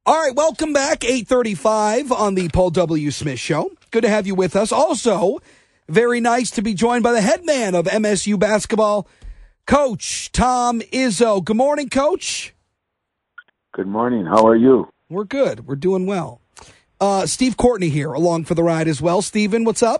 All right, welcome back. 8:35 on the Paul W. Smith Show. Good to have you with us. Also, very nice to be joined by the head man of MSU basketball, Coach Tom Izzo. Good morning, Coach. Good morning. How are you? We're good. We're doing well. Steve Courtney here, along for the ride as well. Steven, what's up?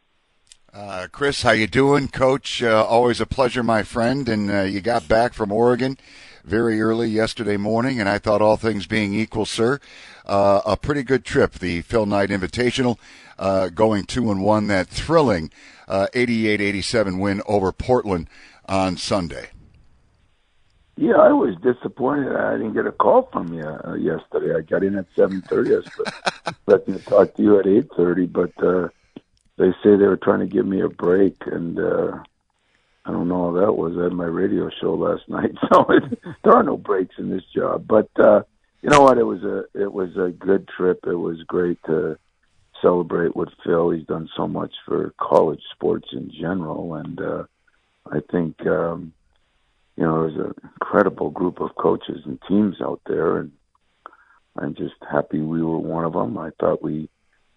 Chris, how you doing? Coach, always a pleasure, my friend. And you got back from Oregon very early yesterday morning, and I thought all things being equal, sir, a pretty good trip. The Phil Knight Invitational, going 2-1, that thrilling 88-87 win over Portland on Sunday. Yeah, I was disappointed. I didn't get a call from you yesterday. I got in at 7:30. I was expecting to talk to you at 8:30, but they say they were trying to give me a break, and I don't know how that was. I had my radio show last night, so there are no breaks in this job. But you know what? It was a good trip. It was great to celebrate with Phil. He's done so much for college sports in general, and I think there's an incredible group of coaches and teams out there, and I'm just happy we were one of them. I thought we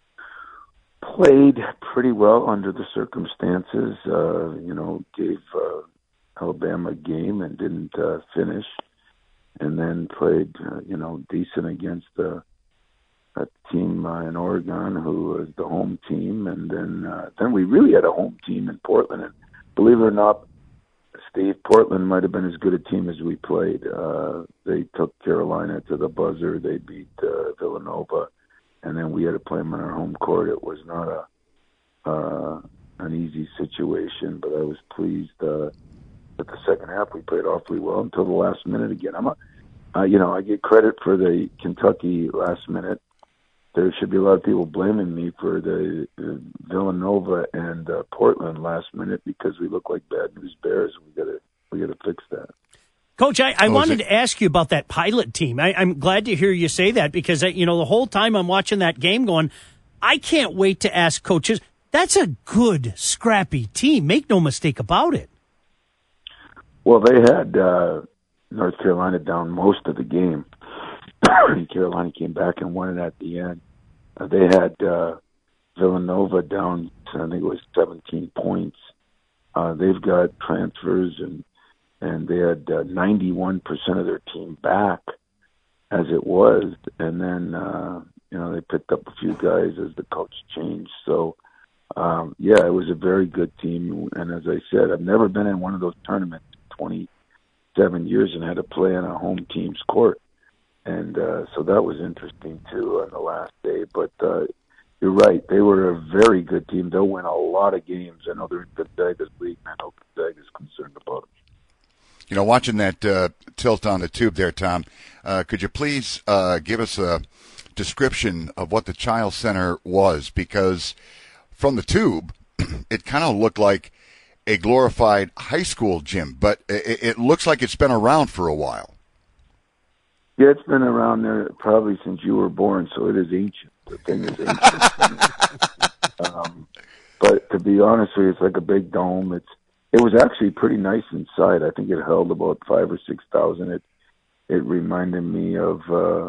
played pretty well under the circumstances. Gave Alabama a game and didn't finish, and then played decent against a team in Oregon who was the home team, and then we really had a home team in Portland. And believe it or not, Steve, Portland might have been as good a team as we played. They took Carolina to the buzzer. They beat Villanova, and then we had to play them on our home court. It was not an easy situation, but I was pleased that the second half we played awfully well until the last minute again. I get credit for the Kentucky last minute. There should be a lot of people blaming me for the Villanova and Portland last minute because we look like bad news bears. We got to fix that. Coach, I wanted to ask you about that pilot team. I'm glad to hear you say that because the whole time I'm watching that game going, I can't wait to ask coaches. That's a good, scrappy team. Make no mistake about it. Well, they had North Carolina down most of the game. Carolina came back and won it at the end. They had Villanova down, I think it was 17 points. They've got transfers, and they had 91% of their team back as it was. And then, they picked up a few guys as the coach changed. So, it was a very good team. And as I said, I've never been in one of those tournaments in 27 years and had to play on a home team's court. And so that was interesting, too, on the last day. But you're right. They were a very good team. They'll win a lot of games. I know they're in Gonzaga's league, and I know Gonzaga's concerned about it. Watching that tilt on the tube there, Tom, could you please give us a description of what the Chiles Center was? Because from the tube, it kind of looked like a glorified high school gym, but it looks like it's been around for a while. Yeah, it's been around there probably since you were born, so it is ancient. The thing is ancient. But to be honest with you, it's like a big dome. It was actually pretty nice inside. I think it held about 5,000 or 6,000. It reminded me of,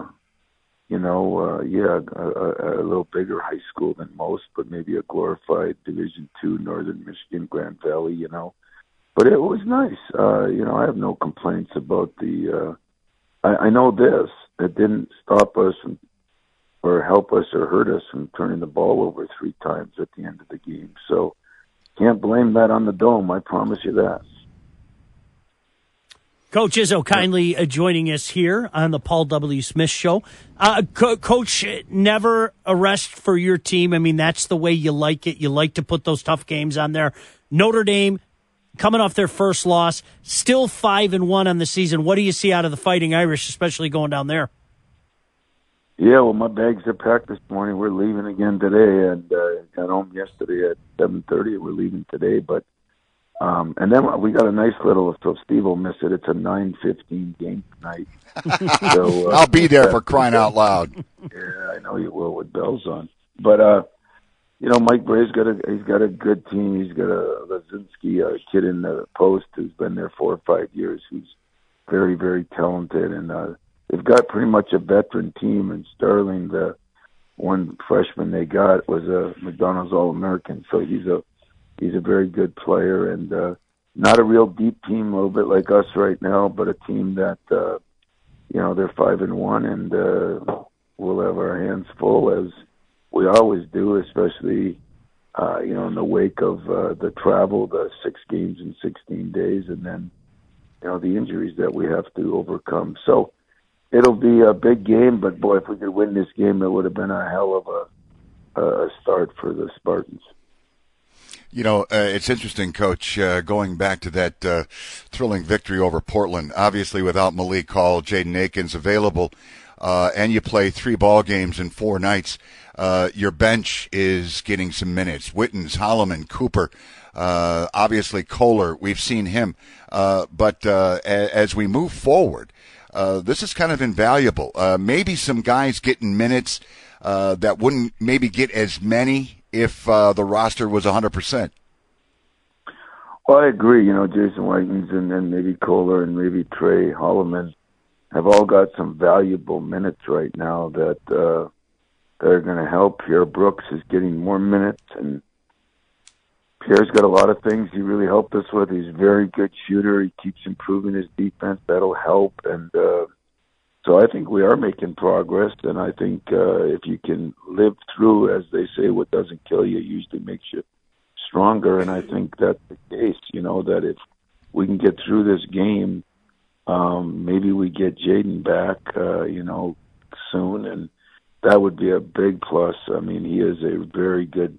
a little bigger high school than most, but maybe a glorified Division II Northern Michigan Grand Valley. But it was nice. I have no complaints about the. I know this. It didn't stop us or help us or hurt us from turning the ball over 3 times at the end of the game. So can't blame that on the dome. I promise you that. Coach Izzo kindly joining us here on the Paul W. Smith Show. Coach, never a rest for your team. I mean, that's the way you like it. You like to put those tough games on there. Notre Dame, coming off their first loss, still 5-1 on the season. What do you see out of the Fighting Irish, especially going down there? Yeah, well, my bags are packed this morning. We're leaving again today, and got home yesterday at 7:30. We're leaving today, but and then we got a nice little. So Steve will miss it. It's a 9:15 game tonight. So I'll be there for crying out loud. Yeah, I know you will with bells on. But Mike Bray's got a good team. He's got a Lazinski, a kid in the post who's been there 4 or 5 years, who's very, very talented, and they've got pretty much a veteran team. And Sterling, the one freshman they got, was a McDonald's All-American, so he's a very good player, and not a real deep team, a little bit like us right now, but a team that they're 5-1, and we'll have our hands full as we always do, especially in the wake of the travel, the 6 games in 16 days, and then the injuries that we have to overcome. So it'll be a big game, but boy, if we could win this game, it would have been a hell of a start for the Spartans. It's interesting, Coach, going back to that thrilling victory over Portland. Obviously, without Malik Hall, Jaden Akins available, and you play 3 ball games in 4 nights, your bench is getting some minutes. Wittens, Holloman, Cooper, obviously Kohler, we've seen him. But as we move forward, this is kind of invaluable. Maybe some guys getting minutes that wouldn't maybe get as many if the roster was 100%. Well, I agree. Jason Whitens and then maybe Kohler and maybe Trey Holloman have all got some valuable minutes right now that are going to help. Pierre Brooks is getting more minutes, and Pierre's got a lot of things he really helped us with. He's a very good shooter. He keeps improving his defense. That'll help. And so I think we are making progress, and I think if you can live through, as they say, what doesn't kill you usually makes you stronger, and I think that's the case, that if we can get through this game, maybe we get Jaden back, soon, and that would be a big plus. I mean, he is a very good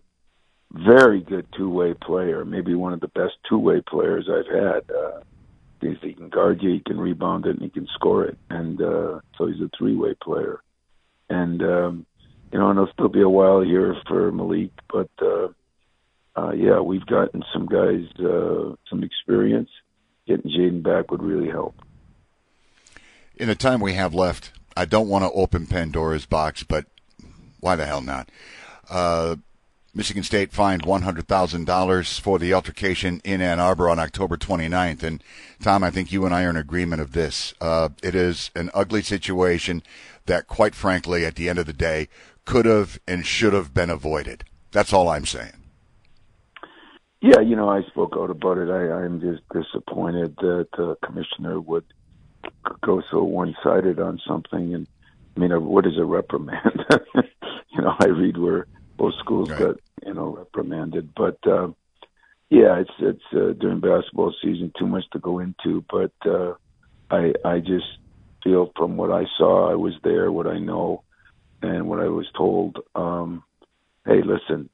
two-way player, maybe one of the best two-way players I've had. He can guard you, he can rebound it, and he can score it. And so he's a 3-way player. And, and it'll still be a while here for Malik, but, we've gotten some guys, some experience. Getting Jaden back would really help. In the time we have left, I don't want to open Pandora's box, but why the hell not? Michigan State fined $100,000 for the altercation in Ann Arbor on October 29th. And, Tom, I think you and I are in agreement of this. It is an ugly situation that, quite frankly, at the end of the day, could have and should have been avoided. That's all I'm saying. Yeah, I spoke out about it. I'm just disappointed that the commissioner would go so one-sided on something. And, what is a reprimand? I read where both schools got, reprimanded. But, it's during basketball season, too much to go into. But I just feel from what I saw, I was there, what I know, and what I was told, hey, listen,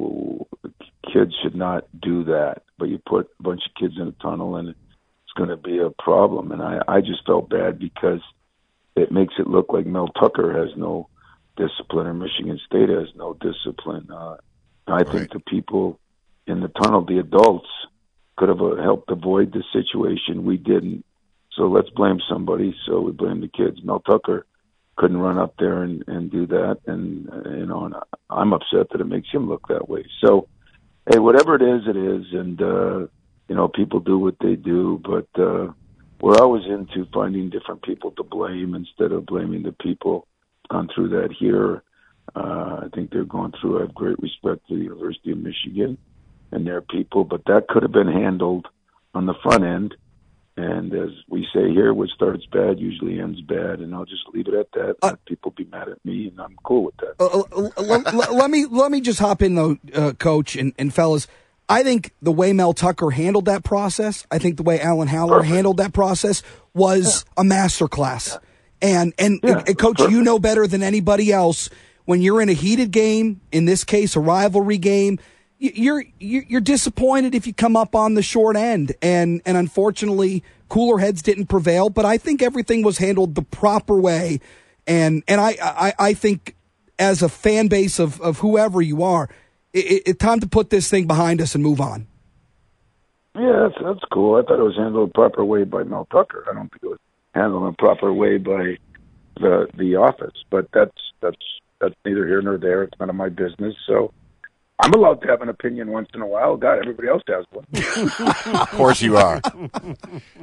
kids should not do that. But you put a bunch of kids in a tunnel, and it's going to be a problem. And I just felt bad because it makes it look like Mel Tucker has no discipline or Michigan State has no discipline. I think the people in the tunnel, the adults, could have helped avoid the situation. We didn't. So let's blame somebody. So we blame the kids. Mel Tucker couldn't run up there and do that. And, and I'm upset that it makes him look that way. So, hey, whatever it is, it is. And, people do what they do. But we're always into finding different people to blame instead of blaming the people gone through that here. I think they're going through. I have great respect for the University of Michigan and their people, but that could have been handled on the front end. And as we say here, what starts bad usually ends bad, and I'll just leave it at that. Let people be mad at me, and I'm cool with that. Let me just hop in though, Coach and fellas. I think the way Mel Tucker handled that process, I think the way Alan Haller handled that process was a masterclass. And Coach, you know better than anybody else, when you're in a heated game, in this case a rivalry game, you're disappointed if you come up on the short end. And unfortunately, cooler heads didn't prevail, but I think everything was handled the proper way. And I think as a fan base of whoever you are, it's time to put this thing behind us and move on. Yeah, that's cool. I thought it was handled the proper way by Mel Tucker. I don't think it was handled in a proper way by the office, but that's neither here nor there. It's none of my business. So I'm allowed to have an opinion once in a while. God, everybody else has one. Of course you are.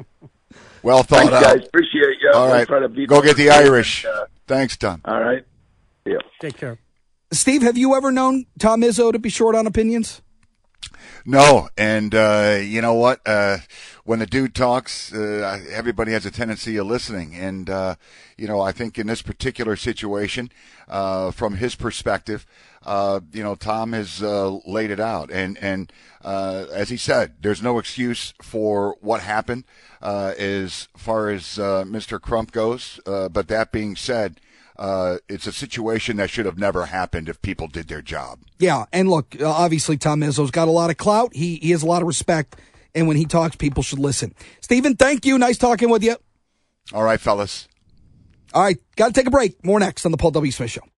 Well thought Thanks, out. guys. Appreciate you. All right. Go get the Irish. Thanks, Tom. All right. Yeah. Take care. Steve, have you ever known Tom Izzo to be short on opinions? No, and you know what? When the dude talks, everybody has a tendency of listening, and I think in this particular situation, from his perspective, Tom has laid it out, and as he said, there's no excuse for what happened as far as Mr. Crump goes. But that being said, it's a situation that should have never happened if people did their job. Yeah, and look, obviously Tom Izzo's got a lot of clout. He has a lot of respect, and when he talks, people should listen. Stephen, thank you. Nice talking with you. All right, fellas. All right, got to take a break. More next on the Paul W. Smith Show.